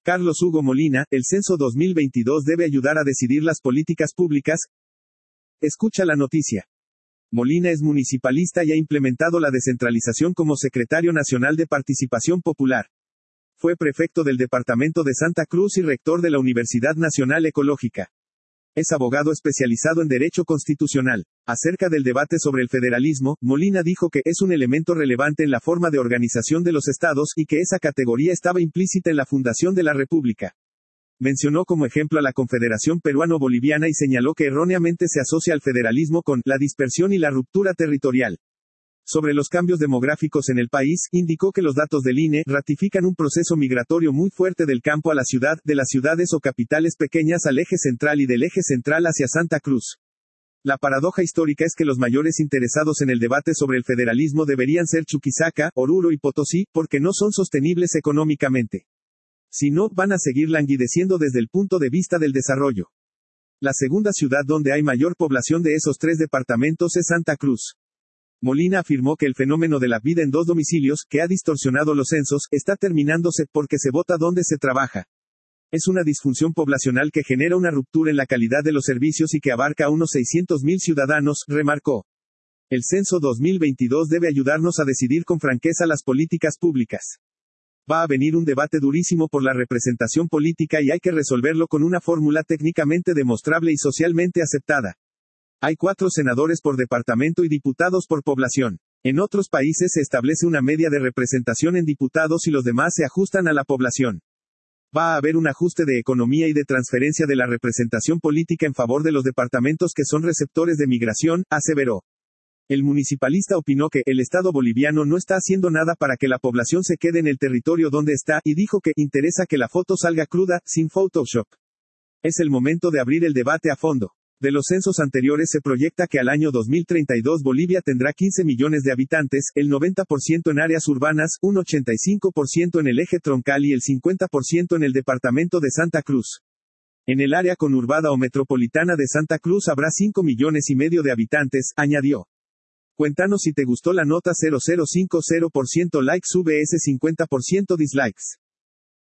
Carlos Hugo Molina, el censo 2022 debe ayudar a decidir las políticas públicas. Escucha la noticia. Molina es municipalista y ha implementado la descentralización como secretario nacional de Participación Popular. Fue prefecto del departamento de Santa Cruz y rector de la Universidad Nacional Ecológica. Es abogado especializado en Derecho Constitucional. Acerca del debate sobre el federalismo, Molina dijo que es un elemento relevante en la forma de organización de los estados y que esa categoría estaba implícita en la fundación de la República. Mencionó como ejemplo a la Confederación Peruano-Boliviana y señaló que erróneamente se asocia al federalismo con la dispersión y la ruptura territorial. Sobre los cambios demográficos en el país, indicó que los datos del INE ratifican un proceso migratorio muy fuerte del campo a la ciudad, de las ciudades o capitales pequeñas al eje central y del eje central hacia Santa Cruz. La paradoja histórica es que los mayores interesados en el debate sobre el federalismo deberían ser Chuquisaca, Oruro y Potosí, porque no son sostenibles económicamente. Si no, van a seguir languideciendo desde el punto de vista del desarrollo. La segunda ciudad donde hay mayor población de esos tres departamentos es Santa Cruz. Molina afirmó que el fenómeno de la vida en dos domicilios, que ha distorsionado los censos, está terminándose porque se vota donde se trabaja. Es una disfunción poblacional que genera una ruptura en la calidad de los servicios y que abarca a unos 600.000 ciudadanos, remarcó. El censo 2022 debe ayudarnos a decidir con franqueza las políticas públicas. Va a venir un debate durísimo por la representación política y hay que resolverlo con una fórmula técnicamente demostrable y socialmente aceptada. Hay 4 senadores por departamento y diputados por población. En otros países se establece una media de representación en diputados y los demás se ajustan a la población. Va a haber un ajuste de economía y de transferencia de la representación política en favor de los departamentos que son receptores de migración, aseveró. El municipalista opinó que el Estado boliviano no está haciendo nada para que la población se quede en el territorio donde está, y dijo que interesa que la foto salga cruda, sin Photoshop. Es el momento de abrir el debate a fondo. De los censos anteriores se proyecta que al año 2032 Bolivia tendrá 15 millones de habitantes, el 90% en áreas urbanas, un 85% en el eje troncal y el 50% en el departamento de Santa Cruz. En el área conurbada o metropolitana de Santa Cruz habrá 5 millones y medio de habitantes, añadió. Cuéntanos si te gustó la nota. 0050% likes vs 50% dislikes.